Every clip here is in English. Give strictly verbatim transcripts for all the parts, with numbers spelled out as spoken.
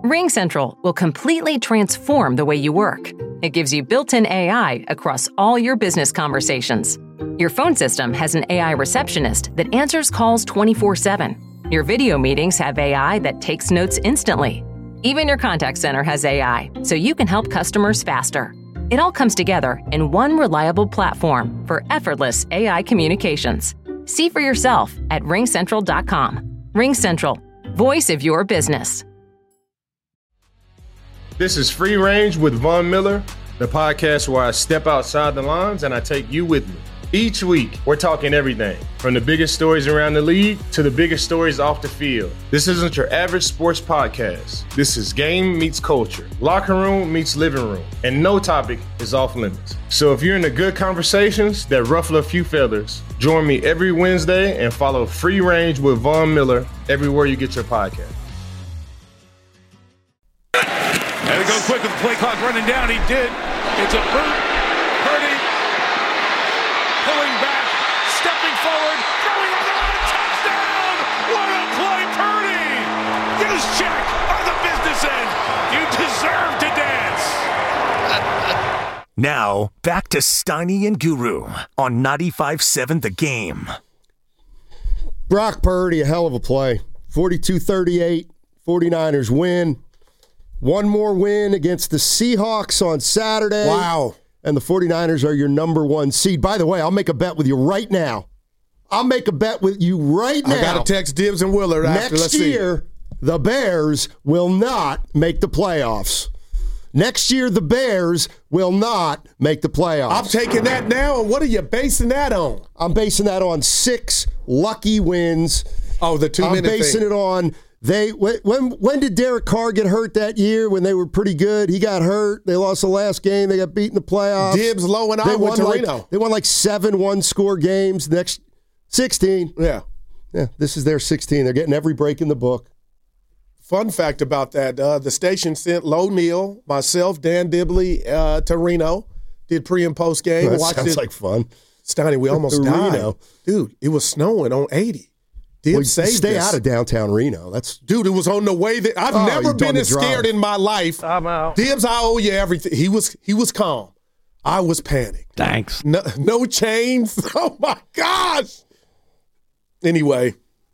RingCentral will completely transform the way you work. It gives you built-in A I across all your business conversations. Your phone system has an A I receptionist that answers calls twenty-four seven. Your video meetings have A I that takes notes instantly. Even your contact center has A I, so you can help customers faster. It all comes together in one reliable platform for effortless A I communications. See for yourself at ring central dot com. RingCentral, voice of your business. This is Free Range with Von Miller, the podcast where I step outside the lines and I take you with me. Each week, we're talking everything from the biggest stories around the league to the biggest stories off the field. This isn't your average sports podcast. This is game meets culture, locker room meets living room, and no topic is off limits. So if you're into good conversations that ruffle a few feathers, join me every Wednesday and follow Free Range with Von Miller everywhere you get your podcast. Had to go quick with the play clock running down. He did. It's a boot. Purdy pulling back, stepping forward, throwing on the run, touchdown! What a play, Purdy! Juszczyk on the business end. You deserve to dance. Now, back to Steiny and Guru on ninety-five seven The Game. Brock Purdy, a hell of a play. forty-two thirty-eight, 49ers win. One more win against the Seahawks on Saturday. Wow. And the 49ers are your number one seed. By the way, I'll make a bet with you right now. I'll make a bet with you right now. I got to text Dibbs and Willard after. Next Let's year, see. the Bears will not make the playoffs. Next year, the Bears will not make the playoffs. I'm taking that now, and what are you basing that on? I'm basing that on six lucky wins. Oh, the two-minute thing. I'm basing it on... They when when did Derek Carr get hurt that year when they were pretty good? He got hurt. They lost the last game. They got beat in the playoffs. Dibbs, Lowe, and I they went to like, Reno. They won like seven one-score games. Next sixteen. Yeah. Yeah, this is their sixteen. They're getting every break in the book. Fun fact about that, uh, the station sent Lowe Neal, myself, Dan Dibley uh, to Reno, did pre- and post-game. That watched sounds it. like fun. Steiny, we almost died. Reno. Dude, it was snowing on eighty. Well, stay this. out of downtown Reno. That's dude. It was on the way that I've oh, never been as scared in my life. I'm out. Dibbs, I owe you everything. He was he was calm. I was panicked. Thanks. No, no chains. Oh my gosh. Anyway,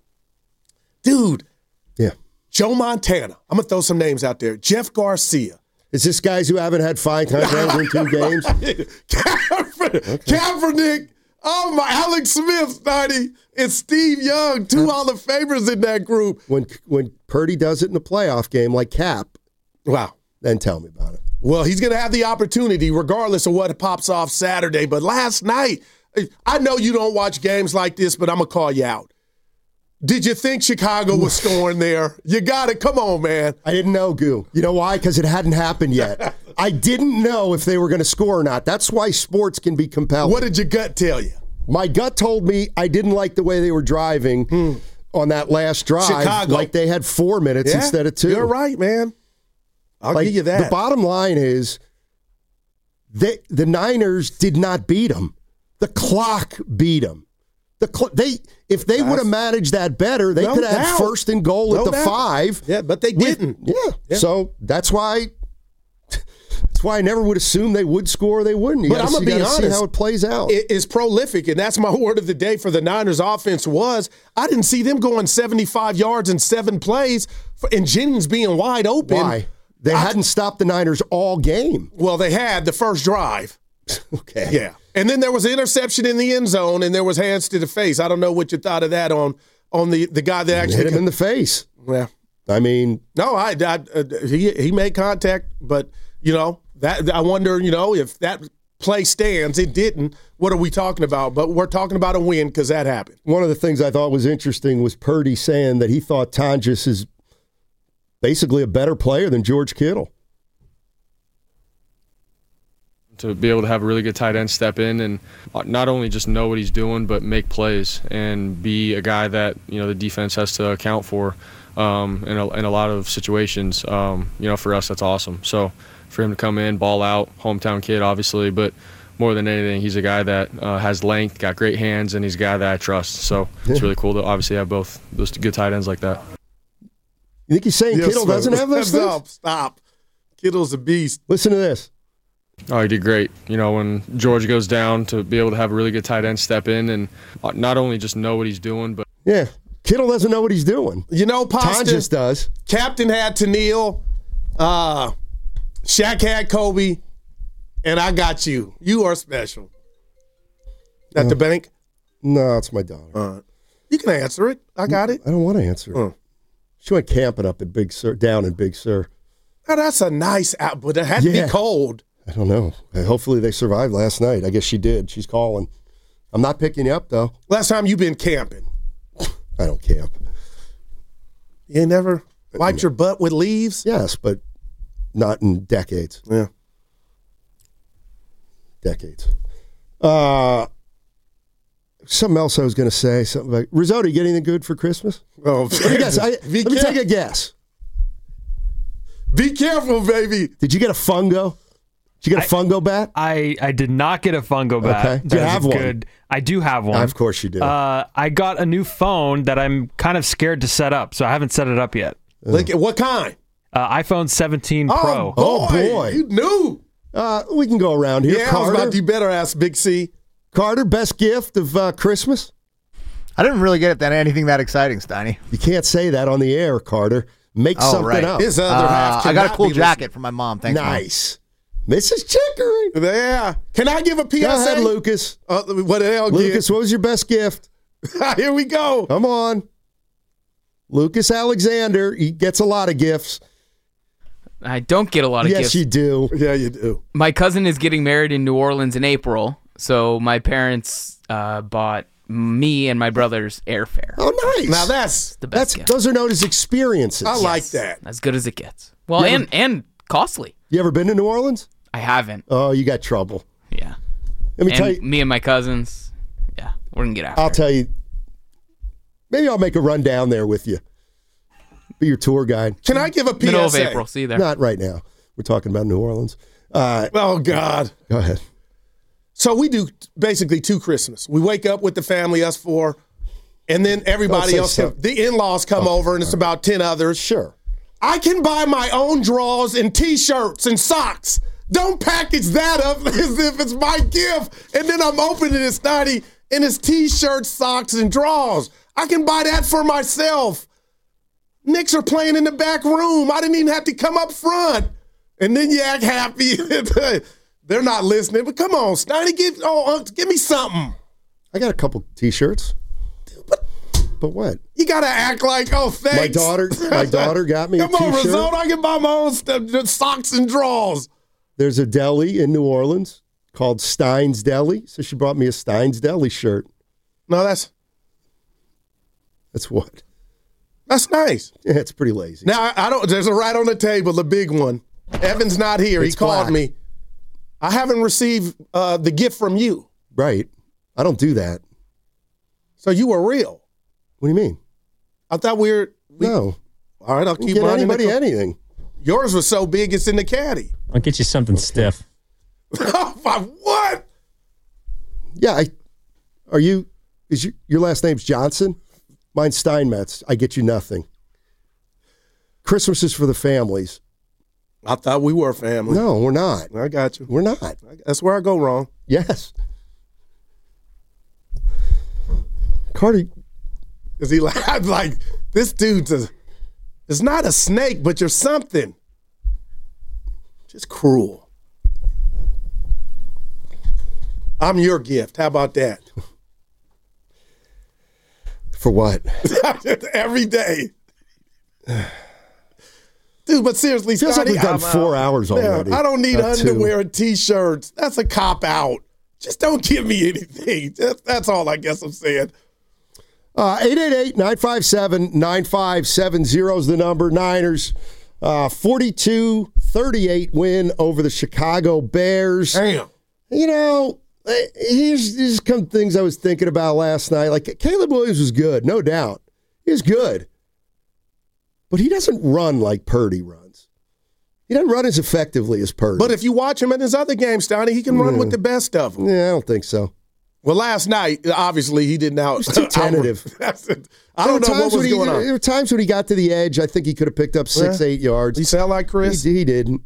dude. Yeah. Joe Montana. I'm gonna throw some names out there. Jeff Garcia. Is this guys who haven't had five touchdowns in two games? Kaepernick. Okay. Kaepernick. Oh, my, Alex Smith, Steiny, and Steve Young, two Hall of Famers in that group. When when Purdy does it in a playoff game like Cap, wow, then tell me about it. Well, he's going to have the opportunity regardless of what pops off Saturday. But last night, I know you don't watch games like this, but I'm going to call you out. Did you think Chicago was scoring there? You got it. Come on, man. I didn't know, Goo. You know why? Because it hadn't happened yet. I didn't know if they were going to score or not. That's why sports can be compelling. What did your gut tell you? My gut told me I didn't like the way they were driving hmm. on that last drive. Chicago. Like they had four minutes yeah, instead of two. You're right, man. I'll like, give you that. The bottom line is they, the Niners did not beat them. The clock beat them. The cl- they if they would have managed that better, they no could have had doubt. first and goal no at the doubt. five. Yeah, but they didn't. With, yeah. yeah. So that's why that's why I never would assume they would score or they wouldn't. You but gotta, I'm gonna be honest, see how it plays out. It is prolific, and that's my word of the day for the Niners offense was I didn't see them going seventy-five yards in seven plays for, and Jennings being wide open. Why? They I, hadn't stopped the Niners all game. Well, they had the first drive. Okay. Yeah. And then there was an interception in the end zone, and there was hands to the face. I don't know what you thought of that on on the, the guy that actually hit him in the face. Yeah. I mean, no, I, I uh, he he made contact, but you know that I wonder, you know, if that play stands. It didn't. What are we talking about? But we're talking about a win because that happened. One of the things I thought was interesting was Purdy saying that he thought Tonjes is basically a better player than George Kittle. To be able to have a really good tight end step in and not only just know what he's doing, but make plays and be a guy that, you know, the defense has to account for um, in, a, in a lot of situations. Um, you know, for us, that's awesome. So for him to come in, ball out, hometown kid, obviously, but more than anything, he's a guy that uh, has length, got great hands, and he's a guy that I trust. So it's really cool to obviously have both those good tight ends like that. You think he's saying Yes, Kittle sir. doesn't have those Stop, things? Stop. Kittle's a beast. Listen to this. Oh, he did great. You know, when George goes down, to be able to have a really good tight end step in and not only just know what he's doing, but Yeah, Kittle doesn't know what he's doing. You know, Pasta, Tonjes does. Captain had Tennille, uh, Shaq had Kobe, and I got you. You are special. At the bank? No, it's my daughter. All right. You can answer it. I got it. I don't want to answer it. Uh. She went camping up at Big Sur, down in Big Sur. Now, that's a nice out, but it had to Yeah. be cold. I don't know. Uh, Hopefully they survived last night. I guess she did. She's calling. I'm not picking you up, though. Last time you been camping. I don't camp. You ain't never wiped your butt with leaves? Yes, but not in decades. Yeah. Decades. Uh, something else I was going to say. Something like, Risotto, you get anything good for Christmas? Oh, Let me guess. I, let be, me careful. take a guess. Be careful, baby. Did you get a fungo? Did you get a fungo bat? I, I did not get a fungo bat. Okay. Do you That is have one? Good. I do have one. Of course you do. Uh, I got a new phone that I'm kind of scared to set up, so I haven't set it up yet. Look at what kind? Uh, iPhone seventeen Pro. Oh, boy. Oh, boy. You knew. Uh, we can go around here. Yeah, I was Carter, about to, you better ask Big C. Carter, best gift of uh, Christmas? I didn't really get that anything that exciting, Steiny. You can't say that on the air, Carter. Make Oh, something right. up. His other Uh, half I got a cannot cool be jacket listening. from my mom. Thanks, Mom. Nice. Missus Chickering. Yeah. Can I give a P S A? Go ahead, Lucas. Uh, what the hell, Lucas, what was your best gift? Here we go. Come on. Lucas Alexander. He gets a lot of gifts. I don't get a lot of yes, gifts. you do. Yeah, you do. My cousin is getting married in New Orleans in April, so my parents uh, bought me and my brother's airfare. Oh, nice. Now that's The best That's gift. those are known as experiences. I like that. As good as it gets. Well, You and and costly. You ever been to New Orleans? I haven't. Oh, you got trouble. Yeah. Let me And tell you. me and my cousins. Yeah, we're gonna get after I'll it. tell you. Maybe I'll make a run down there with you. Be your tour guide. Can I give a P S A? Middle of April. See you there. Not right now. We're talking about New Orleans. Uh, Oh, God. go ahead. So we do basically two Christmas. We wake up with the family, us four, and then everybody say else, so. come, the in-laws come over, and it's about ten others. Sure. I can buy my own drawers and T-shirts and socks. Don't package that up as if it's my gift, and then I'm opening it, Snotty, and it's T-shirts, socks, and drawers. I can buy that for myself. Knicks are playing in the back room. I didn't even have to come up front. And then you act happy. They're not listening. But come on, Snotty, give, oh, uh, give me something. I got a couple T-shirts. But But what? you got to act like, oh, thanks. My daughter, my daughter got me a Come on, T-shirt. Risotto, I can buy my own stuff, just socks and drawers. There's a deli in New Orleans called Stein's Deli, so she brought me a Stein's Deli shirt. No, that's That's what? that's nice. Yeah, it's pretty lazy. Now, I, I don't, there's a right on the table, the big one. Evan's not here. It's he called black. me. I haven't received uh, the gift from you. Right. I don't do that. So you were real. What do you mean? I thought we were. We, No. All right, I'll You keep get mine in the anybody co- anything. Yours was so big, it's in the caddy. I'll get you something stiff. Oh, my- what? Yeah, I are you is your your last name's Johnson? Mine's Steinmetz. I get you nothing. Christmas is for the families. I thought we were family. No, we're not. I got you. We're not. That's where I go wrong. Yes. Cardi, Because he like, like, this dude's a, it's not a snake, but you're something. Just cruel. I'm your gift. How about that? for what? Every day. Dude, but seriously, Feels like Scotty, we've done I'm four out. hours Yeah, already. I don't need Not two. underwear and T-shirts. That's a cop out. Just don't give me anything. Just, that's all I guess I'm saying. Uh, eight eight eight, nine five seven, nine five seven zero is the number. Niners, uh, forty-two thirty-eight win over the Chicago Bears. Damn. You know, eh, here's, here's some things I was thinking about last night. Like, Caleb Williams was good, no doubt. He was good. But he doesn't run like Purdy runs. He doesn't run as effectively as Purdy. But if you watch him in his other games, Stoney, he can run Yeah. with the best of them. Yeah, I don't think so. Well, last night, obviously, he didn't out. It was too tentative. I don't know what was he, going on. There were times when he got to the edge. I think he could have picked up six, Yeah. eight yards. He sound like Chris? He, he didn't.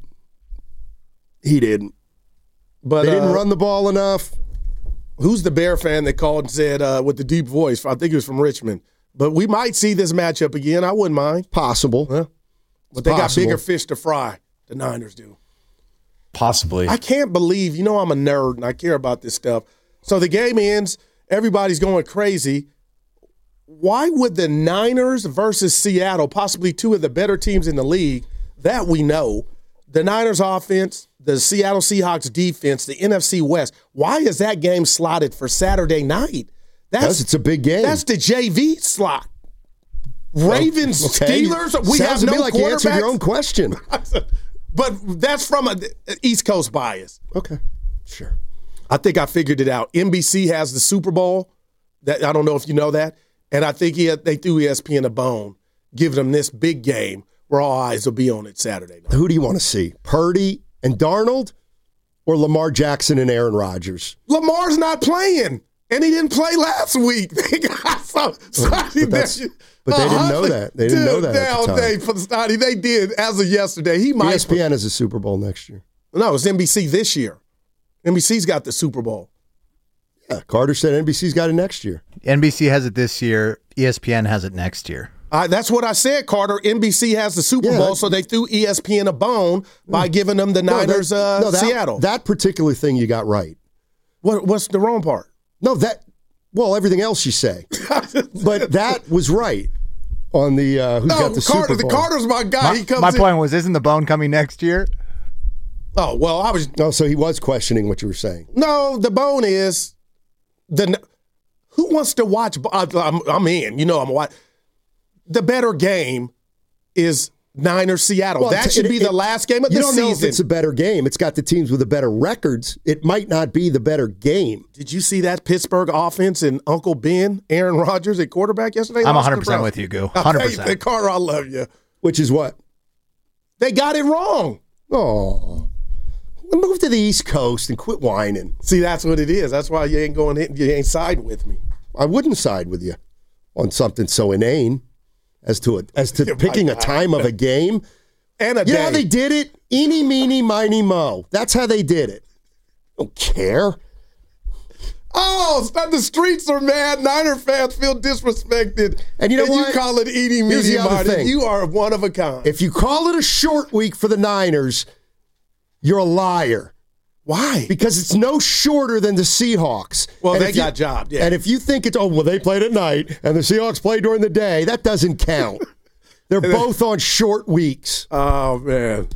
He didn't. But they didn't uh, run the ball enough. Who's the Bear fan that called and said uh, with the deep voice? I think it was from Richmond. But we might see this matchup again. I wouldn't mind. Possible. Yeah. But they possible. got bigger fish to fry. The Niners do. Possibly. I can't believe, you know, I'm a nerd and I care about this stuff. So the game ends. Everybody's going crazy. Why would the Niners versus Seattle, possibly two of the better teams in the league, that we know, the Niners offense, the Seattle Seahawks defense, the N F C West, why is that game slotted for Saturday night? That's it's a big game. That's the J V slot. Ravens, well, okay. Steelers, we Sounds have to no me like you answered quarterbacks. your own question. But that's from an East Coast bias. Okay, sure. I think I figured it out. N B C has the Super Bowl. That I don't know if you know that. And I think he had, they threw E S P N a bone, giving them this big game where all eyes will be on it Saturday night. Who do you want to see? Purdy and Darnold or Lamar Jackson and Aaron Rodgers? Lamar's not playing, and he didn't play last week. They got so, so but, that's, but they didn't know that. They didn't Dude, know that at the time. They, for the, they did as of yesterday. He might. E S P N has a Super Bowl next year. No, it's N B C this year. N B C's got the Super Bowl. Yeah, Carter said N B C's got it next year. N B C has it this year. E S P N has it next year. Uh, that's what I said, Carter. N B C has the Super Yeah, Bowl, that- so they threw E S P N a bone by giving them the Niners no, that, uh, no, that, Seattle. That particular thing you got right. What, what's the wrong part? No, that, well, everything else you say. But that was right on the uh, who's no, got the Carter, Super Bowl. The Carter's my guy. My, he comes my in. point was, isn't the bone coming next year? Oh, well, I was. No, so he was questioning what you were saying. No, the bone is the. Who wants to watch? I, I'm, I'm in. You know, I'm watching. The better game is Niners Seattle. Well, that it- should be it- the last game of You the don't season. know if it's a better game. It's got the teams with the better records. It might not be the better game. Did you see that Pittsburgh offense and Uncle Ben, Aaron Rodgers at quarterback yesterday? I'm Lost one hundred to percent Browns. with you, Goo. one hundred percent. Hey, Carter, I love you. Which is what? They got it wrong. Oh. Move to the East Coast and quit whining. See, that's what it is. That's why you ain't going in, you ain't siding with me. I wouldn't side with you on something so inane as to a, as to Yeah, picking my a God. time of a game. And a Yeah, day. they did it. Eeny, meeny, miny, mo. That's how they did it. Don't care. Oh, it's not the streets are mad. Niner fans feel disrespected. And you know what? You call it eating Here's the medium other thing. You are one of a kind. If you call it a short week for the Niners, you're a liar. Why? Because it's no shorter than the Seahawks. Well, And they if you- got jobbed, yeah. And if you think it's, oh, well, they played at night and the Seahawks played during the day, that doesn't count. They're both on short weeks. Oh, man.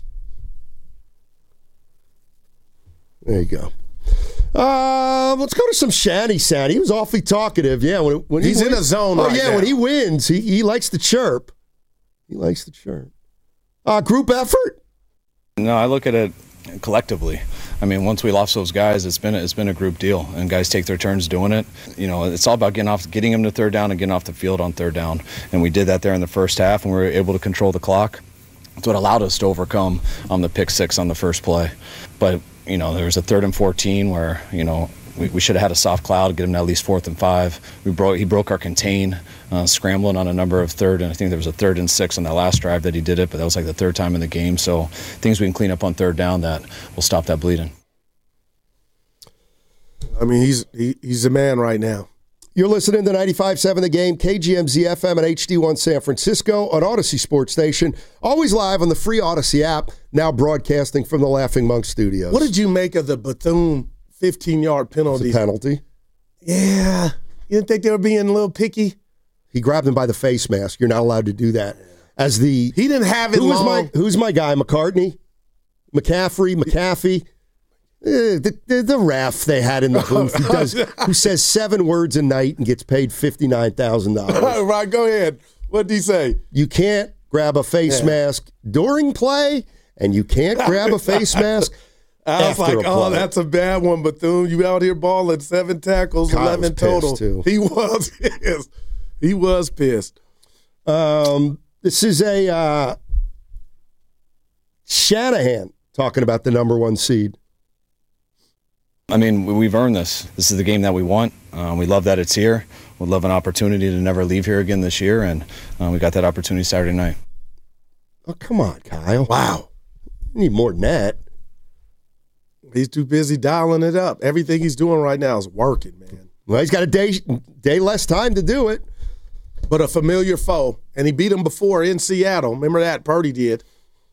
There you go. Uh, let's go to some Shanny Sound. He was awfully talkative. Yeah, when, when He's he in wins, a zone Oh, right yeah, now. when he wins, he, he likes to chirp. He likes to chirp. Uh, group effort? No, I look at it collectively. I mean, once we lost those guys, it's been a, it's been a group deal, and guys take their turns doing it. You know, it's all about getting off, getting them to third down, and getting off the field on third down. And we did that there in the first half, and we were able to control the clock. That's what allowed us to overcome um, the pick six on the first play. But you know, there was a third and fourteen where you know we, we should have had a soft cloud, get him at least fourth and five. We broke he broke our contain, uh, scrambling on a number of third, and I think there was a third and six on that last drive that he did it. But that was like the third time in the game. So things we can clean up on third down that will stop that bleeding. I mean, he's he, he's a man right now. You're listening to ninety-five point seven The Game, K G M Z F M and H D one San Francisco on Odyssey Sports Station. Always live on the free Odyssey app, now broadcasting from the Laughing Monk Studios. What did you make of the Bethune fifteen-yard penalty? It's a penalty. Yeah. You didn't think they were being a little picky? He grabbed him by the face mask. You're not allowed to do that. As the He didn't have it who was long. my who's my guy? McCartney, McCaffrey, McAfee. Uh, the, the the ref they had in the booth who does who says seven words a night and gets paid fifty nine thousand dollars. Right, go ahead. What did he say? You can't grab a face Yeah. mask during play, and you can't grab a face mask I was after like, a oh, play. that's a bad one, Bethune. You out here balling seven tackles, Kyle was eleven pissed, total. too. He was pissed. He was pissed. Um, this is a uh, Shanahan talking about the number one seed. I mean, we've earned this. This is the game that we want. Uh, we love that it's here. We'd love an opportunity to never leave here again this year, and uh, we got that opportunity Saturday night. Oh, come on, Kyle. Wow. You need more than that. He's too busy dialing it up. Everything he's doing right now is working, man. Well, he's got a day day less time to do it. But a familiar foe, and he beat him before in Seattle. Remember that? Purdy did.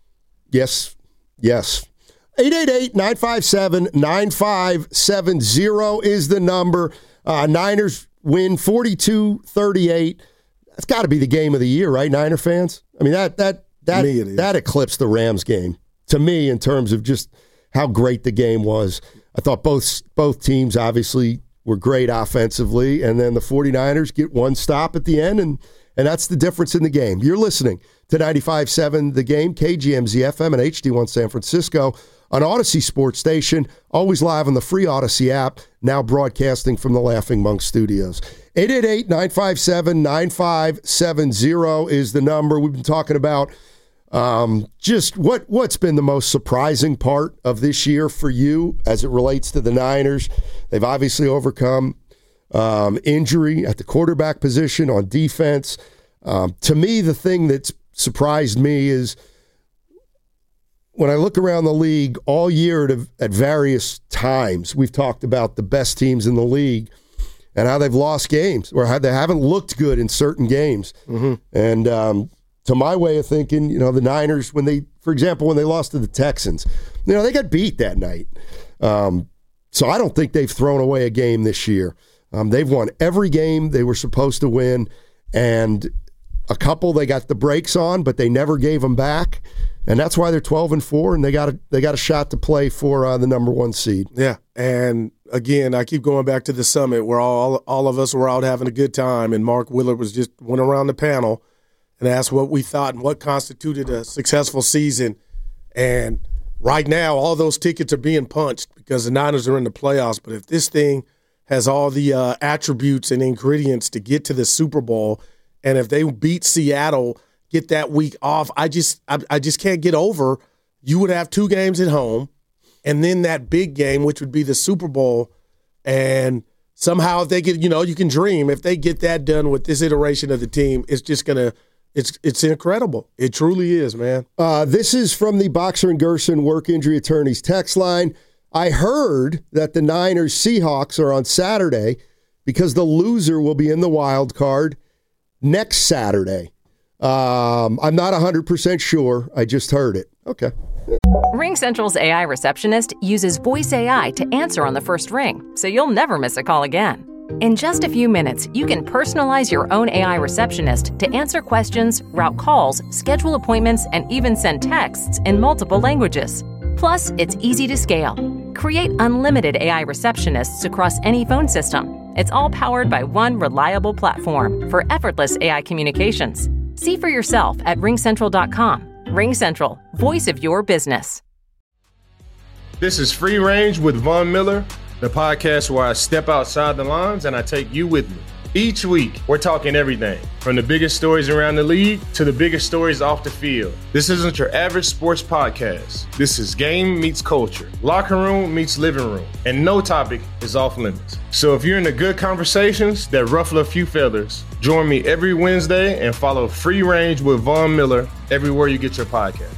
Yes, yes. eight eight eight, nine five seven, nine five seven zero is the number. Uh, Niners win forty-two thirty-eight. That's got to be the game of the year, right, Niner fans? I mean, that that that that eclipsed the Rams game to me in terms of just how great the game was. I thought both both teams obviously were great offensively, and then the 49ers get one stop at the end, and and that's the difference in the game. You're listening to ninety-five point seven The Game, K G M Z F M and H D one San Francisco on Odyssey Sports Station, always live on the free Odyssey app, now broadcasting from the Laughing Monk Studios. eight eight eight, nine five seven, nine five seven zero is the number. We've been talking about um, just what, what's been the most surprising part of this year for you as it relates to the Niners. They've obviously overcome um, injury at the quarterback position on defense. Um, to me, the thing that's surprised me is when I look around the league all year at, at various times, we've talked about the best teams in the league and how they've lost games or how they haven't looked good in certain games. Mm-hmm. And um, to my way of thinking, you know, the Niners, when they, for example, when they lost to the Texans, you know, they got beat that night. Um, so I don't think they've thrown away a game this year. Um, they've won every game they were supposed to win, and a couple they got the brakes on, but they never gave them back. And that's why they're twelve and four, and they got a they got a shot to play for uh, the number one seed. Yeah, and again, I keep going back to the summit where all all of us were out having a good time, and Mark Willard was just went around the panel and asked what we thought and what constituted a successful season. And right now, all those tickets are being punched because the Niners are in the playoffs. But if this thing has all the uh, attributes and ingredients to get to the Super Bowl, and if they beat Seattle, get that week off, I just I, I just can't get over. You would have two games at home, and then that big game, which would be the Super Bowl, and somehow if they get, you know, you can dream. If they get that done with this iteration of the team, it's just gonna, it's it's incredible. It truly is, man. Uh, this is from the Boxer and Gerson Work Injury Attorneys text line. I heard that the Niners Seahawks are on Saturday because the loser will be in the wild card next Saturday. Um, I'm not one hundred percent sure. I just heard it. Okay. RingCentral's A I receptionist uses voice A I to answer on the first ring, so you'll never miss a call again. In just a few minutes, you can personalize your own A I receptionist to answer questions, route calls, schedule appointments, and even send texts in multiple languages. Plus, it's easy to scale. Create unlimited A I receptionists across any phone system. It's all powered by one reliable platform for effortless A I communications. See for yourself at ring central dot com. RingCentral, voice of your business. This is Free Range with Von Miller, the podcast where I step outside the lines and I take you with me. Each week, we're talking everything from the biggest stories around the league to the biggest stories off the field. This isn't your average sports podcast. This is game meets culture, locker room meets living room, and no topic is off limits. So if you're into good conversations that ruffle a few feathers, join me every Wednesday and follow Free Range with Von Miller everywhere you get your podcast.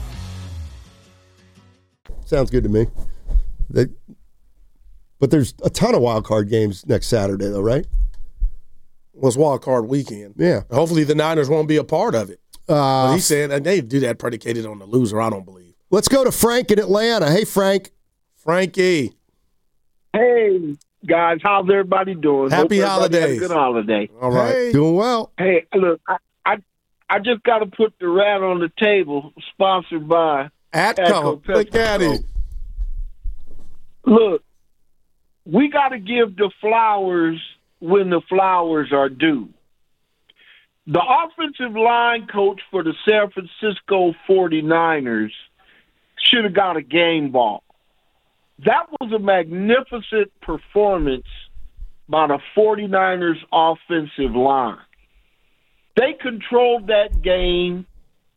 Sounds good to me. They, but there's a ton of wild card games next Saturday, though, right? Well, it's wild card weekend. Yeah. Hopefully the Niners won't be a part of it. Uh, but he said, and they do that predicated on the loser, I don't believe. Let's go to Frank in Atlanta. Hey, Frank. Frankie. Hey, guys. How's everybody doing? Happy Hope everybody holidays. had a good holiday. All right. Hey. Doing well. Hey, look, I I, I just got to put the rat on the table, sponsored by Atco. Look at it. Look, we got to give the flowers when the flowers are due. The offensive line coach for the San Francisco forty-niners should have got a game ball. That was a magnificent performance by the forty-niners offensive line. They controlled that game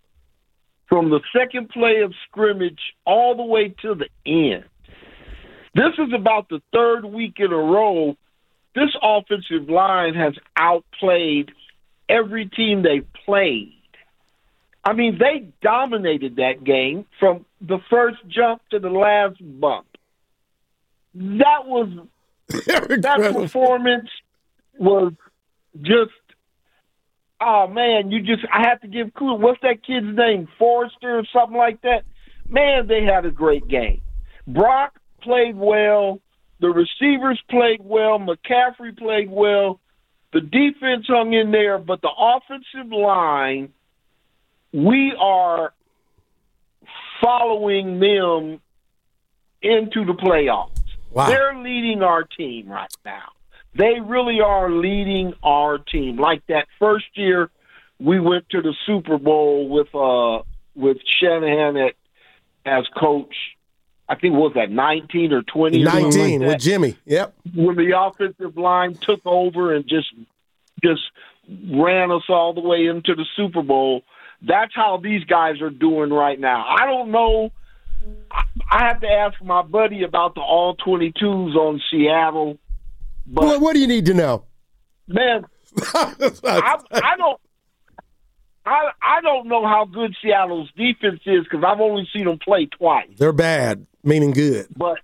from the second play of scrimmage all the way to the end. This is about the third week in a row. This offensive line has outplayed every team they played. I mean, they dominated that game from the first jump to the last bump. That was that performance was just, oh man, you just I have to give kudos. What's that kid's name? Forrester or something like that? Man, they had a great game. Brock played well. The receivers played well. McCaffrey played well. The defense hung in there, but the offensive line, we are following them into the playoffs. Wow. They're leading our team right now. They really are leading our team. Like that first year we went to the Super Bowl with uh, with Shanahan at, as coach. I think, what was that, nineteen or twenty? nineteen like with Jimmy, yep. When the offensive line took over and just just ran us all the way into the Super Bowl. That's how these guys are doing right now. I don't know. I have to ask my buddy about the all twenty-twos on Seattle. But well, what do you need to know? Man, I, I don't I, I don't know how good Seattle's defense is because I've only seen them play twice. They're bad, meaning good. But,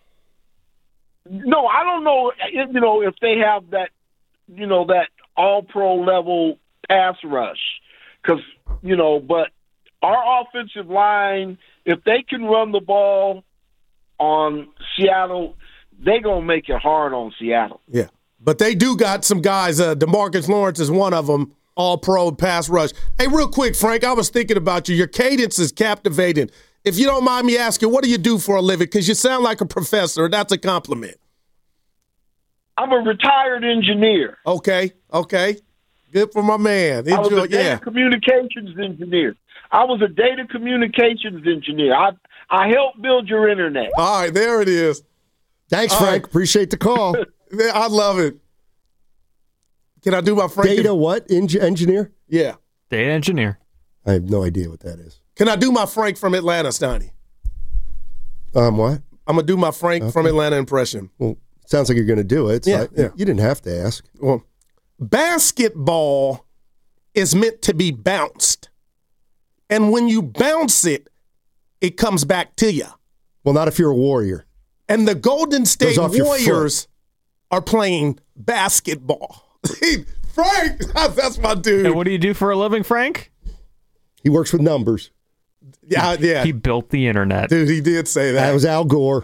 no, I don't know, if, you know, if they have that, you know, that all-pro level pass rush. Because, you know, but our offensive line, if they can run the ball on Seattle, they're going to make it hard on Seattle. Yeah. But they do got some guys. Uh, DeMarcus Lawrence is one of them, all-pro pass rush. Hey, real quick, Frank, I was thinking about you. Your cadence is captivating. If you don't mind me asking, what do you do for a living? Because you sound like a professor. That's a compliment. I'm a retired engineer. Okay, okay. Good for my man. Enjoy, I was a data yeah. communications engineer. I was a data communications engineer. I I helped build your internet. All right, there it is. Thanks, All Frank. right. Appreciate the call. I love it. Can I do my Frank? Data what? Eng- engineer? Yeah. Data engineer. I have no idea what that is. Can I do my Frank from Atlanta, Stoney? Um, what? I'm going to do my Frank okay. from Atlanta impression. Well, sounds like you're going to do it. So yeah, I, yeah. You didn't have to ask. Well, basketball is meant to be bounced. And when you bounce it, it comes back to you. Well, not if you're a warrior. And the Golden State Warriors are playing basketball. Frank, that's my dude. And what do you do for a living, Frank? He works with numbers. Yeah, yeah. He built the internet. Dude, he did say that. That was Al Gore.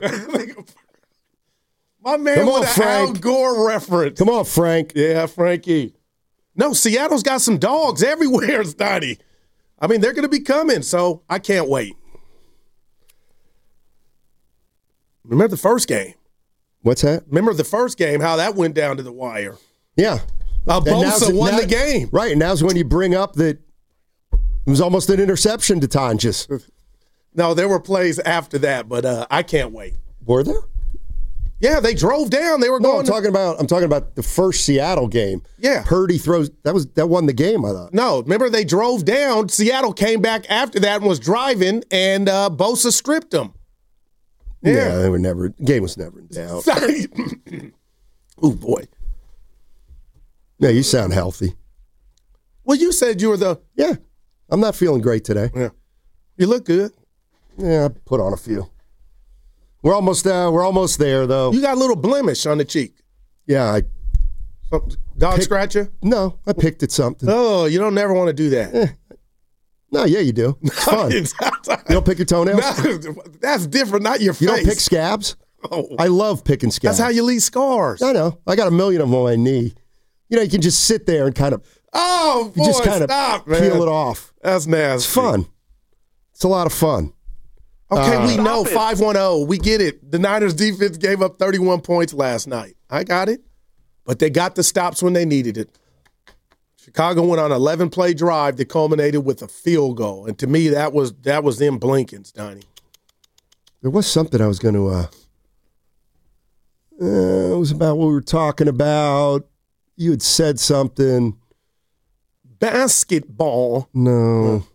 My man Come on, with an Frank. Al Gore reference. Come on, Frank. Yeah, Frankie. No, Seattle's got some dogs everywhere, Stoney. I mean, they're going to be coming, so I can't wait. Remember the first game? What's that? Remember the first game, how that went down to the wire. Yeah. Uh, Bosa won now, the game. Right, and now's when you bring up that it was almost an interception to Tonjes. No, there were plays after that, but uh, I can't wait. Were there? Yeah, they drove down. They were no, going. I'm talking about. I'm talking about the first Seattle game. Yeah, Purdy throws. That was that won the game. I thought. No, remember they drove down. Seattle came back after that and was driving, and uh, Bosa stripped them. Yeah, yeah they were never. Game was never in doubt. Oh boy. Yeah, you sound healthy. Well, you said you were the. Yeah, I'm not feeling great today. Yeah, you look good. Yeah, I put on a few. We're almost uh, we're almost there though. You got a little blemish on the cheek. Yeah, I Something, dog pick, scratcher? No, I picked at something. Oh, you don't never want to do that. Eh. No, yeah, you do. It's fun. You don't pick your toenails? No, that's different, not your face. You don't pick scabs? Oh. I love picking scabs. That's how you leave scars. I know. I got a million of them on my knee. You know, you can just sit there and kind of Oh, boy, you just kind stop, of man. peel it off. That's nasty. It's fun. It's a lot of fun. Okay, uh, we know five one oh. We get it. The Niners defense gave up thirty-one points last night. I got it. But they got the stops when they needed it. Chicago went on an eleven-play drive that culminated with a field goal. And to me, that was that was them blinking, Stoney. There was something I was going to uh, uh, it was about what we were talking about. You had said something. Basketball. No.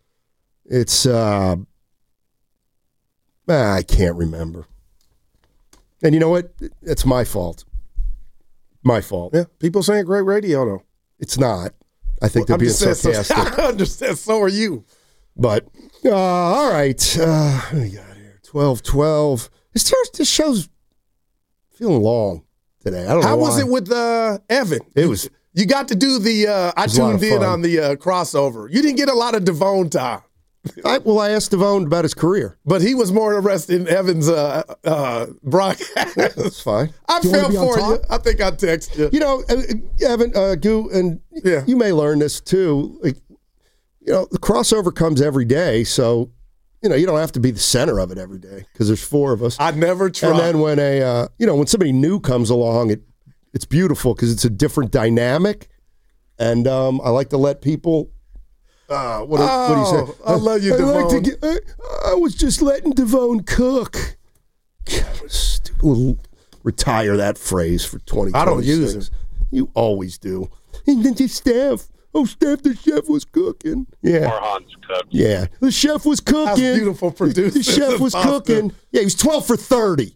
It's, uh, I can't remember. And you know what? It's my fault. My fault. Yeah, people saying great radio, though. It's not. I think Well, they're being I'm just saying, sarcastic. So, I understand. So are you. But, uh, all right. Uh, what do we got here? twelve twelve. This, this show's feeling long today. I don't know How why. was it with uh, Evan? It was. You got to do the, uh, I was a lot tuned of in fun. on the uh, crossover. You didn't get a lot of Devone time. I, well, I asked Devone about his career. But he was more interested in Evan's uh, uh, broadcast. That's fine. I Do you wanna felt be on for you. top? I think I texted you. You know, uh, Evan, uh, Goo, and Yeah. you may learn this too. Like, you know, the crossover comes every day, so you know you don't have to be the center of it every day because there's four of us. I never tried. And then when a uh, you know when somebody new comes along, it it's beautiful because it's a different dynamic, and um, I like to let people. Uh, what, oh, what do you say? I love you, I, Devone. like to get, I, I was just letting Devone cook. God, stupid little, retire that phrase for twenty. I don't use it. You always do. And then just Steph. Oh, Steph, the chef was cooking. Yeah. Or Hans cooked. Yeah. The chef was cooking. That's beautiful producing. The chef was That's cooking. Yeah, he was twelve for thirty.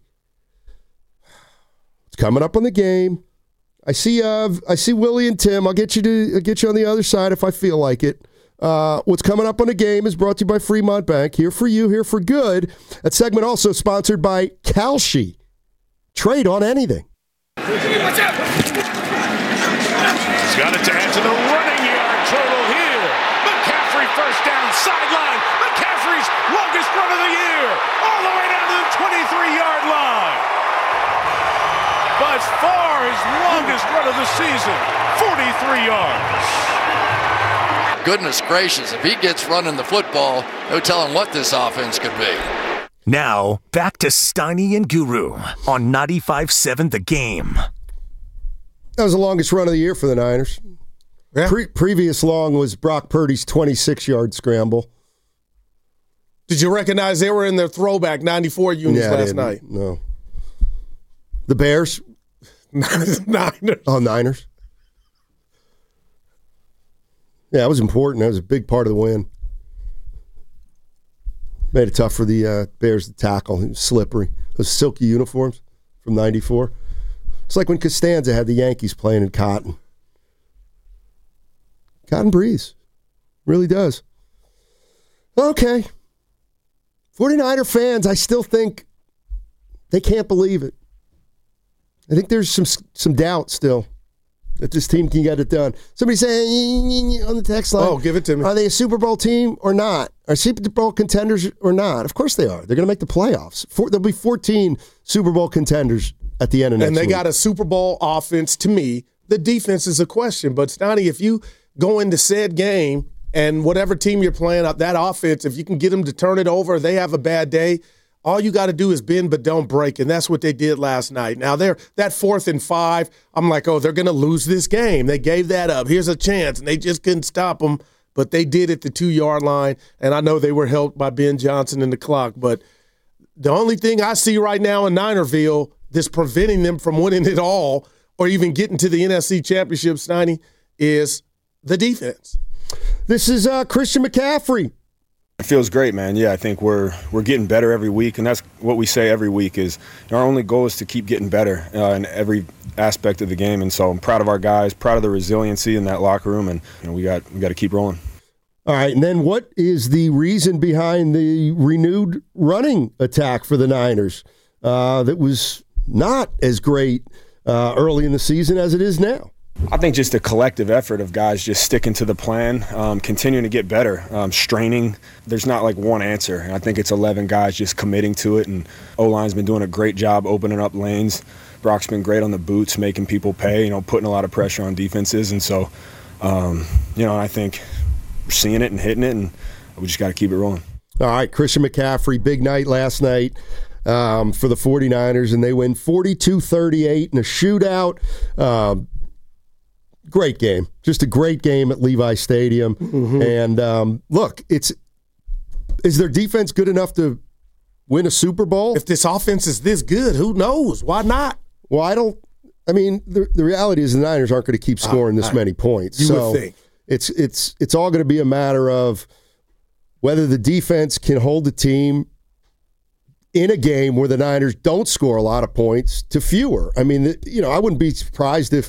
It's coming up on the game. I see uh I see Willie and Tim. I'll get you to I'll get you on the other side if I feel like it. Uh, what's coming up on the game is brought to you by Fremont Bank. Here for you, here for good. That segment also sponsored by Kalshi. Trade on anything. He's got it to add to the running yard total here. McCaffrey first down, sideline. McCaffrey's longest run of the year, all the way down to the twenty-three-yard line. By far his longest run of the season, forty-three yards. Goodness gracious, if he gets running the football, no telling what this offense could be. Now, back to Steiny and Guru on ninety-five seven The Game. That was the longest run of the year for the Niners. Yeah. Pre- previous long was Brock Purdy's twenty-six-yard scramble. Did you recognize they were in their throwback ninety-four units Yeah, I last didn't. night? No. The Bears? Niners. Oh, Niners. Yeah, it was important. That was a big part of the win. Made it tough for the uh, Bears to tackle. It was slippery. Those silky uniforms from ninety-four. It's like when Costanza had the Yankees playing in cotton. Cotton breeze. Really does. Okay. forty-niner fans, I still think they can't believe it. I think there's some some doubt still that this team can get it done. Somebody saying on the text line, Oh, give it to me. Are they a Super Bowl team or not? Are Super Bowl contenders or not? Of course they are. They're going to make the playoffs. Four, there'll be fourteen Super Bowl contenders at the end of next And they week. got a Super Bowl offense. To me, the defense is a question. But, Stoney, if you go into said game and whatever team you're playing, that offense, if you can get them to turn it over, they have a bad day, all you got to do is bend but don't break, and that's what they did last night. Now, they're that fourth and five, I'm like, oh, they're going to lose this game. They gave that up. Here's a chance, and they just couldn't stop them, but they did at the two-yard line, and I know they were helped by Ben Johnson and the clock, but the only thing I see right now in Ninerville that's preventing them from winning it all or even getting to the N F C Championship, Steiny, is the defense. This is uh, Christian McCaffrey. It feels great, man. Yeah, I think we're we're getting better every week, and that's what we say every week is our only goal is to keep getting better uh, in every aspect of the game. And so I'm proud of our guys, proud of the resiliency in that locker room, and you know, we got we got to keep rolling. All right, and then what is the reason behind the renewed running attack for the Niners uh, that was not as great uh, early in the season as it is now? I think just a collective effort of guys just sticking to the plan, um, continuing to get better, um, straining. There's not like one answer. And I think it's eleven guys just committing to it, and O-line's been doing a great job opening up lanes. Brock's been great on the boots, making people pay, you know, putting a lot of pressure on defenses. And so, um, you know, I think we're seeing it and hitting it, and we just got to keep it rolling. All right, Christian McCaffrey, big night last night um, for the forty-niners, and they win forty-two thirty-eight in a shootout. Um, great game. Just a great game at Levi Stadium. Mm-hmm. And um, look, it's is their defense good enough to win a Super Bowl? If this offense is this good, who knows? Why not? Well, I don't – I mean, the, the reality is the Niners aren't going to keep scoring this I, many points. You so would think. It's, it's, it's all going to be a matter of whether the defense can hold the team in a game where the Niners don't score a lot of points to fewer. I mean, you know, I wouldn't be surprised if,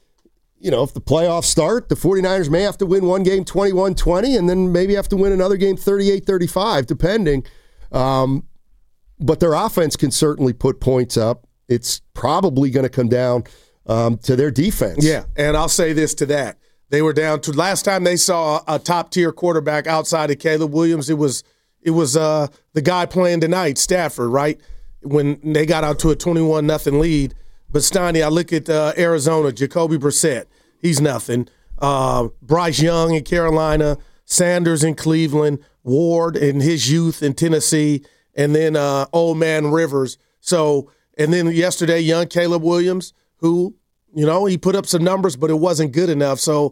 you know, if the playoffs start, the 49ers may have to win one game twenty-one twenty and then maybe have to win another game thirty-eight thirty-five, depending. Um, but their offense can certainly put points up. It's probably going to come down um, to their defense. Yeah, and I'll say this to that. They were down to – last time they saw a top-tier quarterback outside of Caleb Williams, it was it was uh, the guy playing tonight, Stafford, right, when they got out to a twenty-one nothing lead. But, Steiny, I look at uh, Arizona, Jacoby Brissett. He's nothing. Uh, Bryce Young in Carolina, Sanders in Cleveland, Ward in his youth in Tennessee, and then uh, old man Rivers. So, and then yesterday, young Caleb Williams, who, you know, he put up some numbers, but it wasn't good enough. So,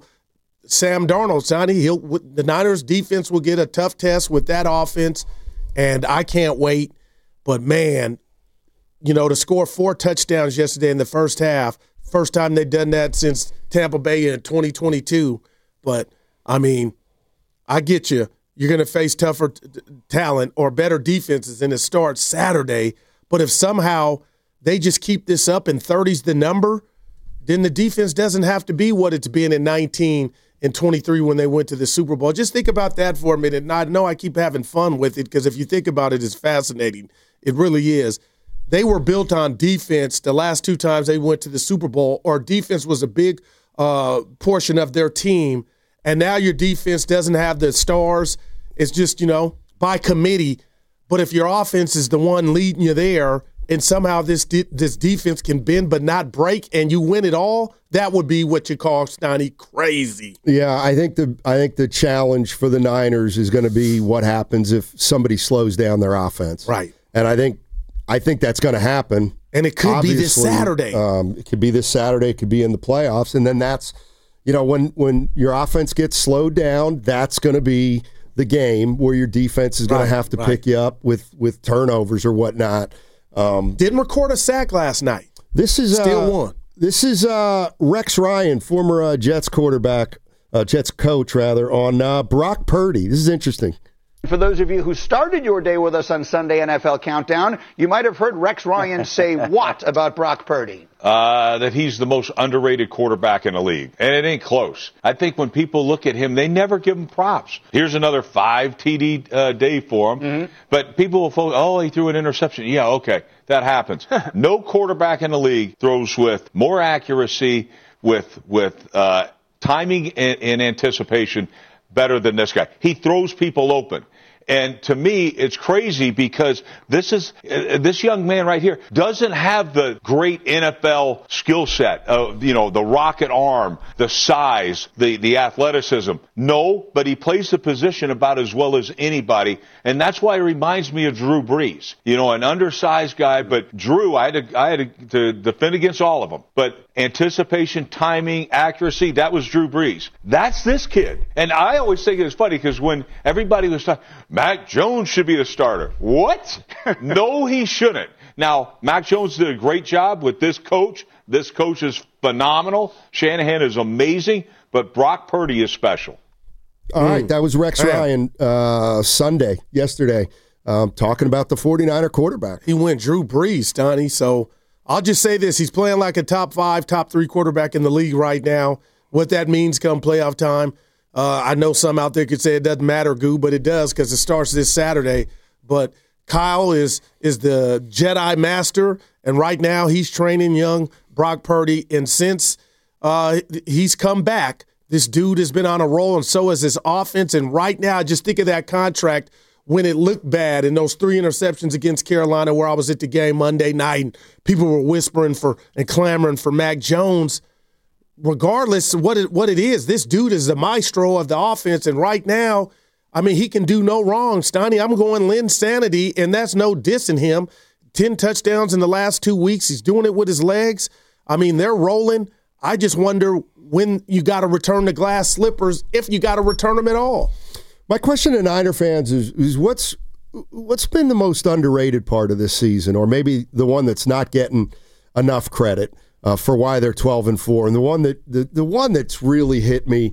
Sam Darnold, Sonny, he'll, the Niners defense will get a tough test with that offense, and I can't wait. But, man, you know, to score four touchdowns yesterday in the first half, first time they've done that since Tampa Bay in twenty twenty-two. But, I mean, I get you. You're going to face tougher t- t- talent or better defenses in the start Saturday. But if somehow they just keep this up and thirty's the number, then the defense doesn't have to be what it's been in nineteen and twenty-three when they went to the Super Bowl. Just think about that for a minute. And I know I keep having fun with it because if you think about it, it's fascinating. It really is. They were built on defense the last two times they went to the Super Bowl, or defense was a big uh, portion of their team. And now your defense doesn't have the stars. It's just, you know, by committee. But if your offense is the one leading you there and somehow this de- this defense can bend but not break and you win it all, that would be what you call, Steiny, crazy. Yeah, I think the I think the challenge for the Niners is going to be what happens if somebody slows down their offense. Right. And I think I think that's going to happen. And it could Obviously, be this Saturday. Um, it could be this Saturday. It could be in the playoffs. And then that's, you know, when, when your offense gets slowed down, that's going to be the game where your defense is going Right, to have to right. pick you up with, with turnovers or whatnot. Um, Didn't record a sack last night. This is Still uh, won. This is uh, Rex Ryan, former uh, Jets quarterback, uh, Jets coach, rather, on uh, Brock Purdy. This is interesting. For those of you who started your day with us on Sunday N F L Countdown, you might have heard Rex Ryan say what about Brock Purdy? Uh, that he's the most underrated quarterback in the league. And it ain't close. I think when people look at him, they never give him props. Here's another five T D uh, day for him. Mm-hmm. But people will focus, oh, he threw an interception. Yeah, okay, that happens. No quarterback in the league throws with more accuracy, with, with uh, timing and, and anticipation better than this guy. He throws people open. And to me, it's crazy because this is uh, this young man right here doesn't have the great N F L skill set of, you know, the rocket arm, the size, the, the athleticism. No, but he plays the position about as well as anybody. And that's why he reminds me of Drew Brees. You know, an undersized guy, but Drew, I had to, I had to, to defend against all of them. But anticipation, timing, accuracy, that was Drew Brees. That's this kid. And I always think it's funny because when everybody was talking, Mac Jones should be the starter. What? No, he shouldn't. Now, Mac Jones did a great job with this coach. This coach is phenomenal. Shanahan is amazing, but Brock Purdy is special. All mm. right, that was Rex Man. Ryan uh, Sunday, yesterday, um, talking about the 49er quarterback. He went Drew Brees, Donnie, so I'll just say this. He's playing like a top five, top three quarterback in the league right now. What that means come playoff time, uh, I know some out there could say it doesn't matter, Goo, but it does because it starts this Saturday. But Kyle is is the Jedi master, and right now he's training young Brock Purdy. And since uh, he's come back, this dude has been on a roll, and so has his offense. And right now, just think of that contract when it looked bad in those three interceptions against Carolina where I was at the game Monday night and people were whispering for and clamoring for Mac Jones. Regardless of what it, what it is, this dude is the maestro of the offense, and right now, I mean, he can do no wrong. Steiny, I'm going Linsanity, and that's no dissing him. Ten touchdowns in the last two weeks. He's doing it with his legs. I mean, they're rolling. I just wonder when you got to return the glass slippers, if you got to return them at all. My question to Niner fans is, is what's what's been the most underrated part of this season, or maybe the one that's not getting enough credit uh, for why they're twelve and four, and the one that the, the one that's really hit me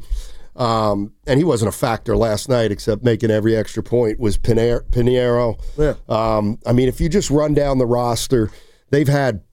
Um, and he wasn't a factor last night except making every extra point was Pinheiro. Pinheiro. Yeah. Um, I mean, if you just run down the roster, they've had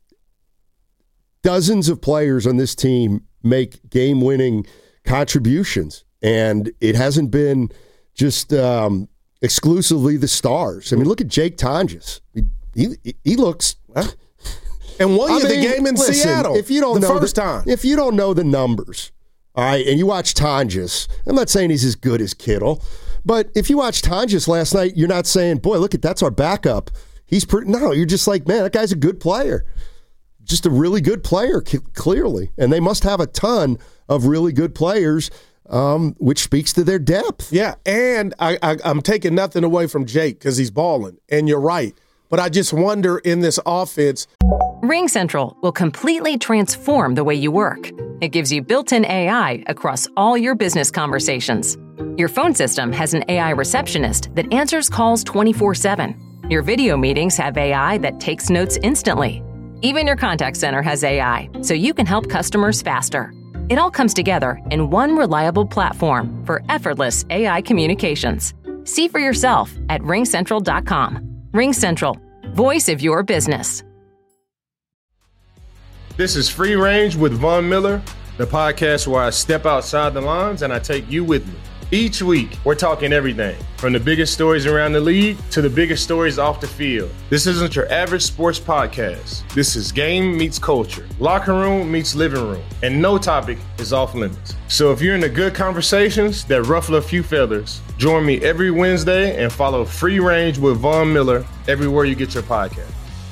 dozens of players on this team make game-winning contributions, and it hasn't been just um, exclusively the stars. I mean, look at Jake Tonjes. He, he, he looks... And won I you mean, the game in listen, Seattle if you don't the know first the, time. If you don't know the numbers, all right, and you watch Tonjes, I'm not saying he's as good as Kittle, but if you watch Tonjes last night, you're not saying, boy, look at that's our backup. He's pretty. No, you're just like, man, that guy's a good player. Just a really good player, clearly. And they must have a ton of really good players, um, which speaks to their depth. Yeah, and I, I, I'm taking nothing away from Jake because he's balling, and you're right. But I just wonder in this offense. RingCentral will completely transform the way you work. It gives you built-in A I across all your business conversations. Your phone system has an A I receptionist that answers calls twenty-four seven. Your video meetings have A I that takes notes instantly. Even your contact center has A I, so you can help customers faster. It all comes together in one reliable platform for effortless A I communications. See for yourself at ring central dot com. RingCentral, voice of your business. This is Free Range with Von Miller, the podcast where I step outside the lines and I take you with me. Each week, we're talking everything from the biggest stories around the league to the biggest stories off the field. This isn't your average sports podcast. This is game meets culture, locker room meets living room, and no topic is off limits. So if you're into good conversations that ruffle a few feathers, join me every Wednesday and follow Free Range with Von Miller everywhere you get your podcast.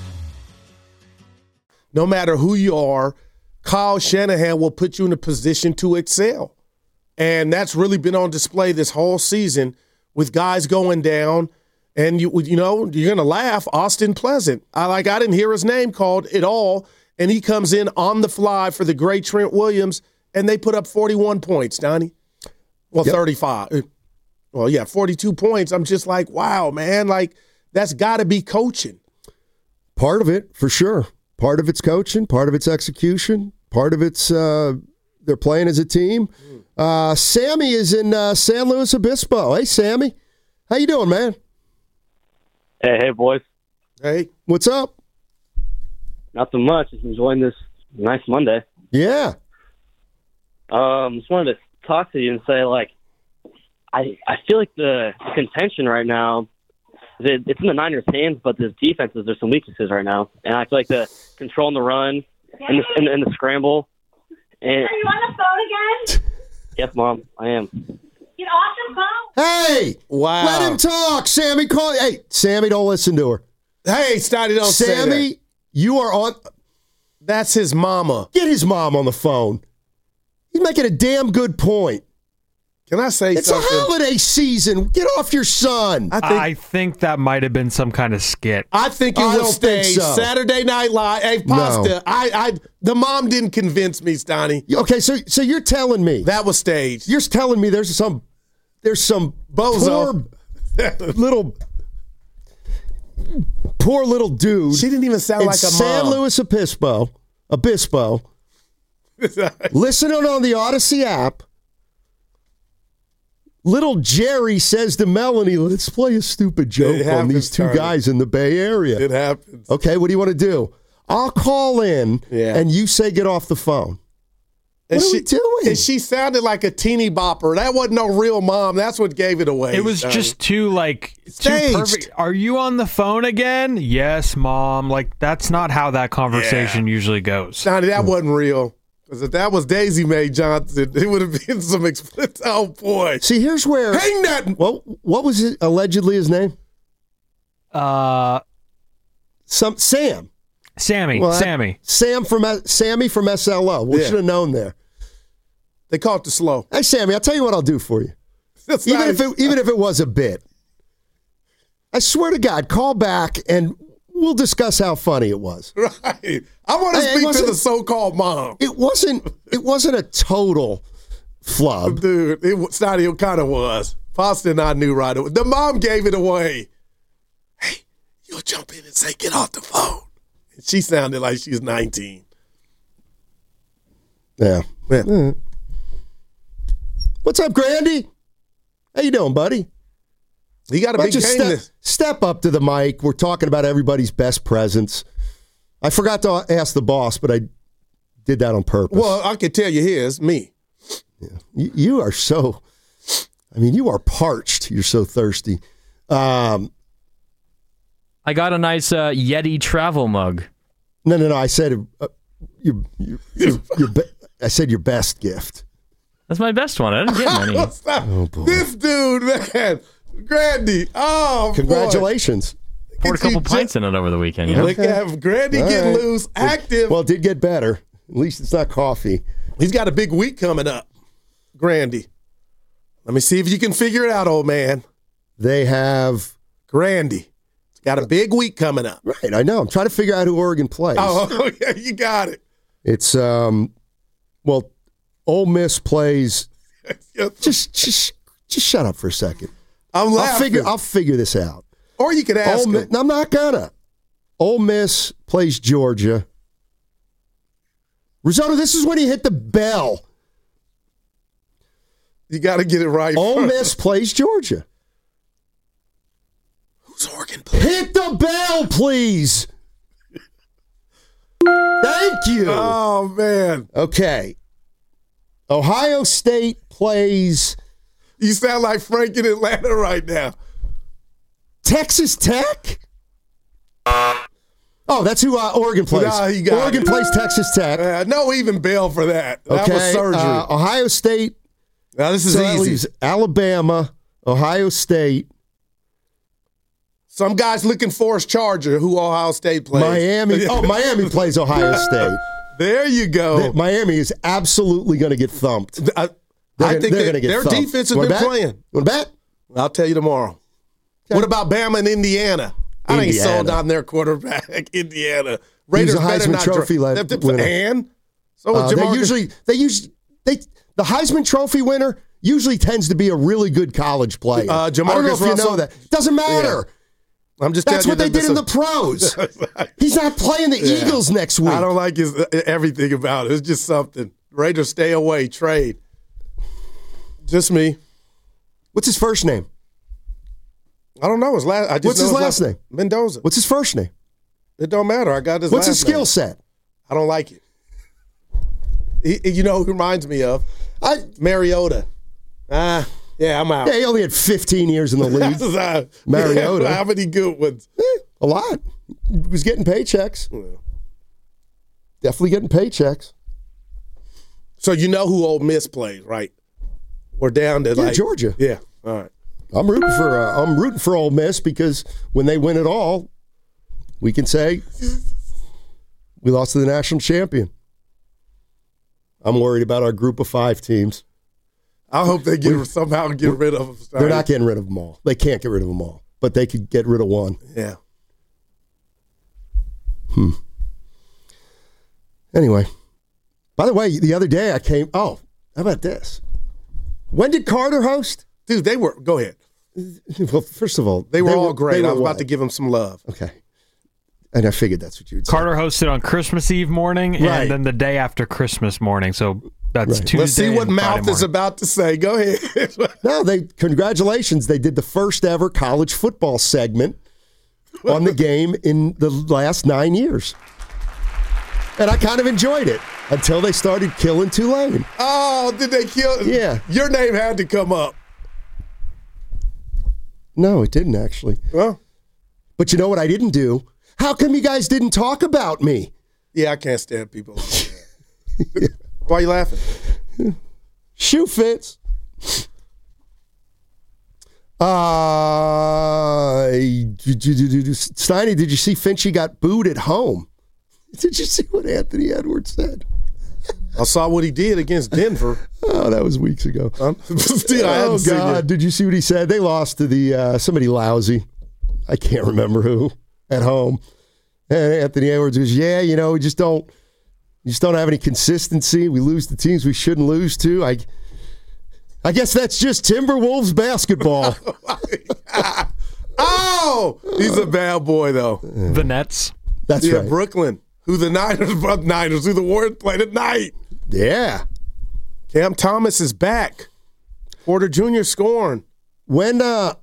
No matter who you are, Kyle Shanahan will put you in a position to excel. And that's really been on display this whole season with guys going down. And, you you know, you're going to laugh, Austin Pleasant. I like I didn't hear his name called at all, and he comes in on the fly for the great Trent Williams, and they put up forty-one points, Donnie. Well, yep. thirty-five. Well, yeah, forty-two points. I'm just like, wow, man, like that's got to be coaching. Part of it, for sure. Part of it's coaching, part of it's execution, part of it's uh, they're playing as a team. Uh, Sammy is in uh, San Luis Obispo. Hey, Sammy. How you doing, man? Hey, hey, boys. Hey. What's up? Nothing much. Just enjoying this nice Monday. Yeah. Um, just wanted to talk to you and say, like, I I feel like the contention right now, it's in the Niners' hands, but the defenses, there's some weaknesses right now. And I feel like the controlling the run and the, and, and the scramble. And, Are you on the phone again? Yes, Mom, I am. Get off the phone. Hey! Wow. Let him talk. Sammy, call. Hey, Sammy, don't listen to her. Hey, Stoddy, don't say that. Sammy, you are on. That's his mama. Get his mom on the phone. He's making a damn good point. Can I say it's something? It's a holiday season. Get off your son. I think, I think that might have been some kind of skit. I think it I was staged. So. Saturday Night Live. Hey, Pasta. No. I, I, the mom didn't convince me, Stoney. Okay, so so you're telling me that was staged. You're telling me there's some there's some bozo poor little poor little dude. She didn't even sound in like a San mom. Luis Obispo, Obispo. Listening on the Odyssey app. Little Jerry says to Melanie, let's play a stupid joke happens, on these two Charlie. guys in the Bay Area. It happens. Okay, what do you want to do? I'll call in, yeah. and you say get off the phone. What and are she, we doing? And she sounded like a teeny bopper. That wasn't no real mom. That's what gave it away. It was Sonny. just too, like, Staged. too perfect. Are you on the phone again? Yes, Mom. Like, that's not how that conversation yeah. usually goes. Sonny, that hmm. wasn't real. Because if that was Daisy Mae Johnson, it would have been some explicit. Oh, boy. See, here's where. Hang that. Well, what was it, allegedly his name? Uh, Some Sam. Sammy. Well, Sammy. I, Sam from Sammy from S L O. We yeah. should have known there. They call it the slow. Hey, Sammy, I'll tell you what I'll do for you. That's even nice. if it, even if it was a bit. I swear to God, call back and we'll discuss how funny it was. Right. I want to hey, speak to the so-called mom. It wasn't It wasn't a total flub. Dude, it, it's not, it kind of was. Pasta and I knew right away. The mom gave it away. Hey, you'll jump in and say, get off the phone. And she sounded like she was nineteen. Yeah. yeah. Mm. What's up, Grandy? How you doing, buddy? He got a Why big don't you game. step, this- step up to the mic. We're talking about everybody's best presents. I forgot to ask the boss, but I did that on purpose. Well, I can tell you his, me. You, you are so, I mean, you are parched. You're so thirsty. Um, I got a nice uh, Yeti travel mug. no, no, no. I said uh, your, your, your, your be- I said your best gift. That's my best one. I didn't get many. Stop. Oh, boy. This dude, man. Grandy. Oh, Congratulations. Poured a couple pints in it over the weekend. You know? Look at Grandy All getting right. loose, active. Well, it did get better. At least it's not coffee. He's got a big week coming up. Grandy. Let me see if you can figure it out, old man. They have Grandy. He's got a big week coming up. Right, I know. I'm trying to figure out who Oregon plays. Oh, yeah, you got it. It's um, well, Ole Miss plays. Just, just, just shut up for a second. I'm I'll laughing. figure. I'll figure this out. Or you could ask Ole Mi- him. No, I'm not gonna. Ole Miss plays Georgia. Risotto, this is when he hit the bell. You got to get it right. Ole first. Miss plays Georgia. Who's Oregon playing? Hit the bell, please. Thank you. Oh, man. Okay. Ohio State plays You sound like Frank in Atlanta right now. Texas Tech. Oh, that's who uh, Oregon plays. Nah, you got Oregon it. plays Texas Tech. Uh, no even bail for that. That Okay. was surgery. Uh, Ohio State. now, this is So that easy. leaves Alabama, Ohio State, Some guy's looking for his Charger, who Ohio State plays. Miami. Oh, Miami plays Ohio State. There you go. They- Miami is absolutely going to get thumped. I, They're I gonna- think they're they- gonna get their thumped. defense has Wanna been bet? playing. Want to bet? I'll tell you tomorrow. What about Bama and Indiana? I ain't Indiana. sold on their quarterback, Indiana. He was Raiders a better Heisman not Trophy dra- led They- they- winner. And so Uh, was they Jamarcus. usually they usually they the Heisman Trophy winner usually tends to be a really good college player. Uh, I don't know Jamarcus if you Russell? know that. Doesn't matter. I'm just That's telling what you they that did in the this- pros. He's not playing the Yeah. Eagles next week. I don't like his uh, everything about it. It's just something. Raiders stay away. Trade. Just me. What's his first name? I don't know his last. I just What's know his last name? Mendoza. What's his first name? It don't matter. I got his. What's last his skill name. set? I don't like it. He, you know who reminds me of? I Mariota. Ah, yeah, I'm out. yeah, he only had fifteen years in the league. Uh, Mariota. How many good ones? Eh, a lot. He was getting paychecks. Definitely getting paychecks. So you know who Ole Miss plays, right? We're down to Yeah, like Georgia. Yeah. All right. I'm rooting for uh, I'm rooting for Ole Miss because when they win it all, we can say we lost to the national champion. I'm worried about our group of five teams. I hope they get somehow get rid of them. They're not getting rid of them all. They can't get rid of them all, but they could get rid of one. Yeah. Hmm. Anyway, by the way, the other day I came. Oh, how about this? When did Carter host? Dude, they were. Go ahead. Well, first of all, They were all great. they I was were about what? to give them some love. Okay. And I figured that's what you would say. Carter hosted on Christmas Eve morning Right. and then the day after Christmas morning. So that's Right. Tuesday. Let's see what and Mouth Friday is morning. about to say. Go ahead. No, they congratulations. They did the first ever college football segment on the game in the last nine years. And I kind of enjoyed it until they started killing Tulane. Oh, did they kill? Yeah. Your name had to come up. No, it didn't actually. Well, But you know what I didn't do? How come you guys didn't talk about me? yeah, I can't stand people. Why are you laughing? Shoe fits. Uh, Steiny, did you see Finchie got booed at home? Did you see what Anthony Edwards said? I saw what he did against Denver. Oh, that was weeks ago. Um, still, I Oh, haven't seen God. it. Did you see what he said? They lost to the uh, somebody lousy. I can't remember who at home. And Anthony Edwards goes, yeah, you know, we just don't, we just don't have any consistency. We lose the teams we shouldn't lose to. I, I guess that's just Timberwolves basketball. Oh, he's a bad boy, though. The Nets. That's yeah, right. Brooklyn, who the Niners, Niners, who the Warriors played at night. Yeah. Cam Thomas is back. Porter Junior scoring. When, uh,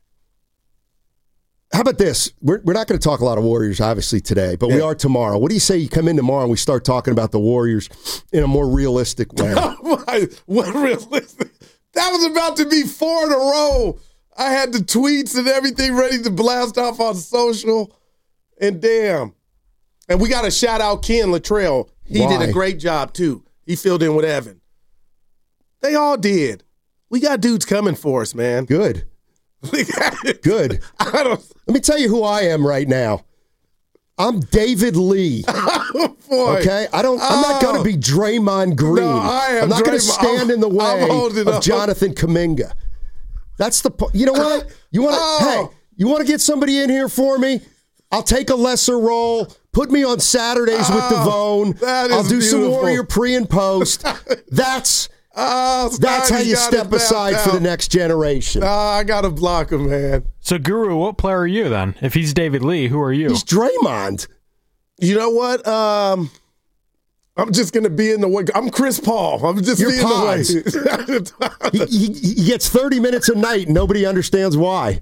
how about this? We're, we're not going to talk a lot of Warriors, obviously, today, but yeah. we are tomorrow. What do you say you come in tomorrow and we start talking about the Warriors in a more realistic way? What realistic? That was about to be four in a row. I had the tweets and everything ready to blast off on social, and damn. And we got to shout out Ken Luttrell. He Why? did a great job, too. He filled in with Evan. They all did. We got dudes coming for us, man. Good. Good. I don't, Let me tell you who I am right now. I'm David Lee. Oh, boy. Okay? I don't, I'm not going to be Draymond Green. No, I am I'm not going to Draymond- stand in the way of up. Jonathan Kuminga. That's the po- You know what? You want to oh. Hey, you want to get somebody in here for me? I'll take a lesser role. Put me on Saturdays oh, with Devone. That is I'll do beautiful. some Warrior pre and post. That's oh, That's how you step aside for the next generation. Uh, I got to block him, man. So, Guru, what player are you then? If he's David Lee, who are you? He's Draymond. You know what? Um, I'm just going to be in the way. I'm Chris Paul. I'm just You're being the way. he, he, he gets thirty minutes a night, and nobody understands why.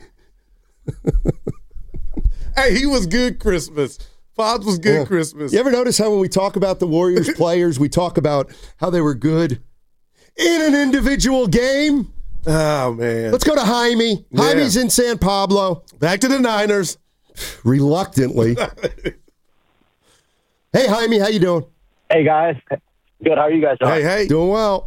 Hey, he was good Christmas. Pods was good yeah. Christmas. You ever notice how when we talk about the Warriors players, we talk about how they were good in an individual game? Oh, man. Let's go to Jaime. Yeah. Jaime's in San Pablo. Back to the Niners. Reluctantly. Hey, Jaime, how you doing? Hey, guys. Good. How are you guys doing? Hey, hey. Doing well.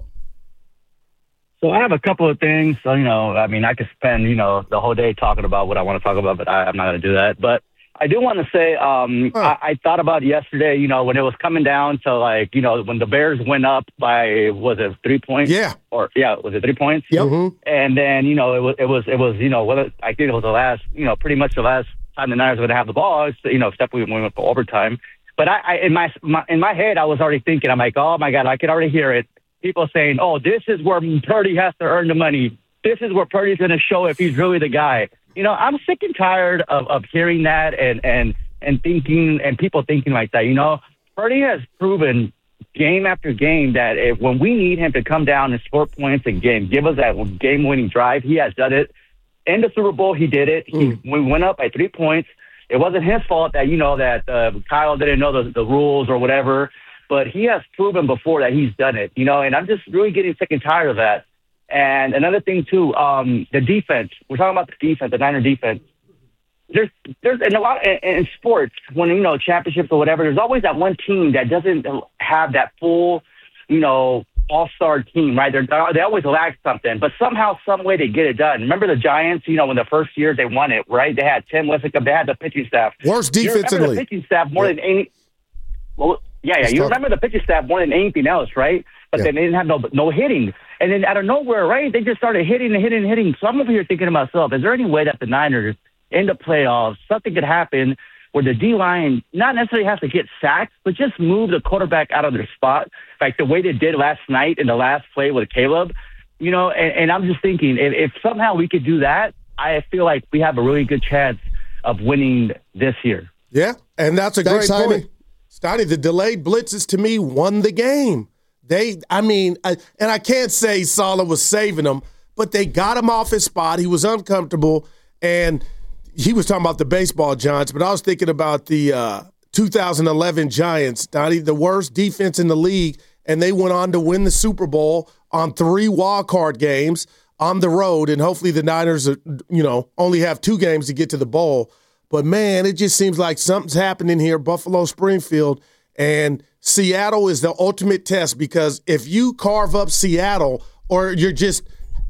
So I have a couple of things. So, you know, I mean, I could spend, you know, the whole day talking about what I want to talk about, but I, I'm not going to do that. But I do want to say um, huh. I, I thought about yesterday, you know, when it was coming down to, like, you know, when the Bears went up by, was it three points? Yeah. Or, yeah, was it three points? Yep. Mm-hmm. And then, you know, it was, it was, it was, you know, whether, I think it was the last, you know, pretty much the last time the Niners were going to have the ball, you know, except we went for overtime. But I, I in my, my in my head, I was already thinking, I'm like, oh, my God, I could already hear it. People saying, oh, this is where Purdy has to earn the money. This is where Purdy's going to show if he's really the guy. You know, I'm sick and tired of, of hearing that and, and, and thinking and people thinking like that. You know, Purdy has proven game after game that if, when we need him to come down and score points and game, give us that game-winning drive, he has done it. In the Super Bowl, he did it. Mm. He, we went up by three points. It wasn't his fault that, you know, that uh, Kyle didn't know the, the rules or whatever. But he has proven before that he's done it, you know, and I'm just really getting sick and tired of that. And another thing, too, um, the defense. We're talking about the defense, the Niner defense. There's, there's in a lot in, in sports, when, you know, championships or whatever, there's always that one team that doesn't have that full, you know, all-star team, right? They're, they always lack something, but somehow, some way they get it done. Remember the Giants, you know, when the first year they won it, right? They had Tim Lincecum, they had the pitching staff. Worst defense in the league. The pitching staff more yeah. than any. Well, yeah, yeah. You remember the pitching staff more than anything else, right? But yeah. then they didn't have no no hitting. And then out of nowhere, right, they just started hitting and hitting and hitting. So I'm over here thinking to myself, is there any way that the Niners, in the playoffs, something could happen where the D-line not necessarily has to get sacked, but just move the quarterback out of their spot, like the way they did last night in the last play with Caleb? You know, and, and I'm just thinking, if, if somehow we could do that, I feel like we have a really good chance of winning this year. Yeah, and that's a Thanks, great Jaime. point. Stoney, the delayed blitzes, to me, won the game. They, I mean, I, and I can't say Saleh was saving him, but they got him off his spot. He was uncomfortable, and he was talking about the baseball Giants, but I was thinking about the uh, two thousand eleven Giants, Stoney, the worst defense in the league, and they went on to win the Super Bowl on three wild card games on the road, and hopefully the Niners, are, you know, only have two games to get to the bowl. But, man, it just seems like something's happening here, Buffalo, Springfield, and Seattle is the ultimate test, because if you carve up Seattle or you're just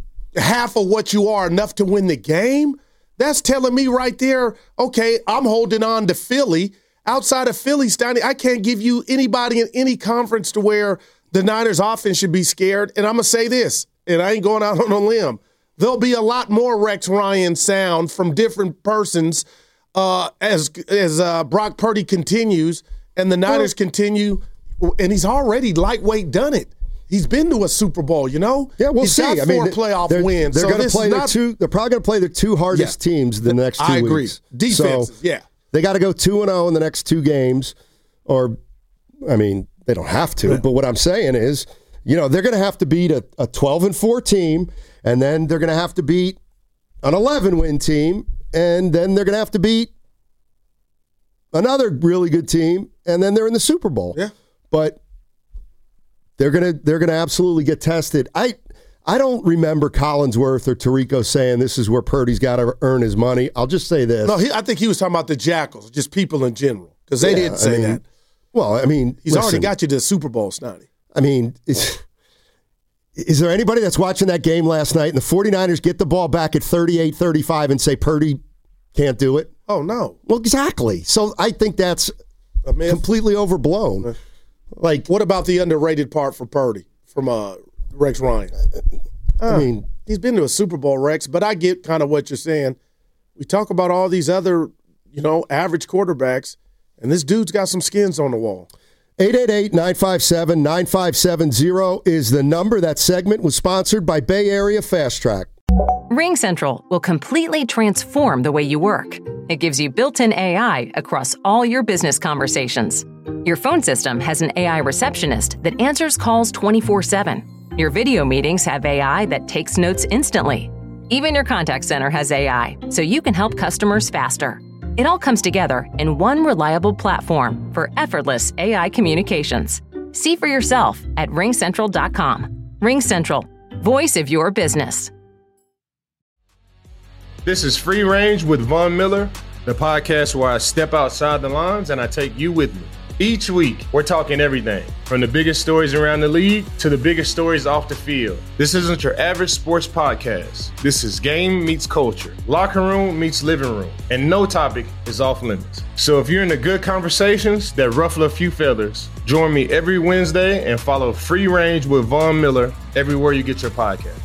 half of what you are enough to win the game, that's telling me right there, okay, I'm holding on to Philly. Outside of Philly, Steiny, I can't give you anybody in any conference to where the Niners offense should be scared. And I'm going to say this, and I ain't going out on a limb. There'll be a lot more Rex Ryan sound from different persons Uh, as as uh, Brock Purdy continues and the Niners well, continue, and he's already lightweight done it. He's been to a Super Bowl, you know. Yeah, we'll he's see. Got I four mean, playoff they're, wins. They're so going to play not, their two. They're probably going to play their two hardest yeah, teams the next two I agree. weeks. Defense, so yeah. They got to go two and zero in the next two games, or I mean, they don't have to. Yeah. But what I'm saying is, you know, they're going to have to beat a, a twelve and four team, And then they're going to have to beat an eleven-win team, and then they're going to have to beat another really good team, and then they're in the Super Bowl. Yeah. But they're going to they're going to absolutely get tested. I I don't remember Collinsworth or Tirico saying this is where Purdy's got to earn his money. I'll just say this. No, he, I think he was talking about the Jackals, just people in general, because they Yeah, didn't say I mean, that. Well, I mean, He's listen, already got you to the Super Bowl, Snotty. I mean, is, is there anybody that's watching that game last night and the 49ers get the ball back at thirty-eight thirty-five and say Purdy can't do it? Oh, no. Well, exactly. So I think that's completely overblown. Like, what about the underrated part for Purdy from uh, Rex Ryan? I Uh, mean, he's been to a Super Bowl, Rex, but I get kind of what you're saying. We talk about all these other, you know, average quarterbacks, and this dude's got some skins on the wall. eight eight eight, nine five seven, nine five seven zero is the number. That segment was sponsored by Bay Area Fast Track. Ring Central will completely transform the way you work. It gives you built-in A I across all your business conversations. Your phone system has an A I receptionist that answers calls twenty-four seven. Your video meetings have A I that takes notes instantly. Even your contact center has A I, so you can help customers faster. It all comes together in one reliable platform for effortless A I communications. See for yourself at ring central dot com. Ring Central, voice of your business. This is Free Range with Von Miller, the podcast where I step outside the lines and I take you with me. Each week, we're talking everything from the biggest stories around the league to the biggest stories off the field. This isn't your average sports podcast. This is game meets culture, locker room meets living room, and no topic is off limits. So if you're into good conversations that ruffle a few feathers, join me every Wednesday and follow Free Range with Von Miller everywhere you get your podcast.